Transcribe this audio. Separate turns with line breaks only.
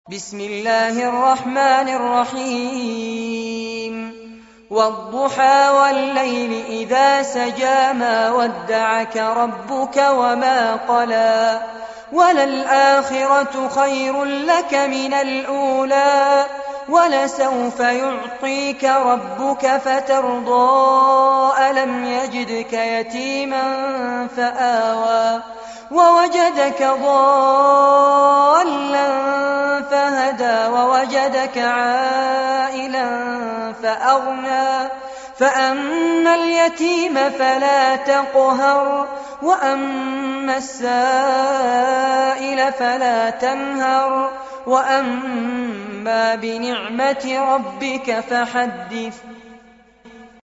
بسم الله الرحمن الرحيم والضحى والليل إذا سجى ما ودعك ربك وما قلى وللآخرة خير لك من الأولى ولسوف يعطيك ربك فترضى ألم يجدك يتيما فآوى ووجدك ضالا فهدى ووجدك عائلا فأغنى فأما اليتيم فلا تقهر وأما السائل فلا تنهر وأما بنعمة ربك فحدث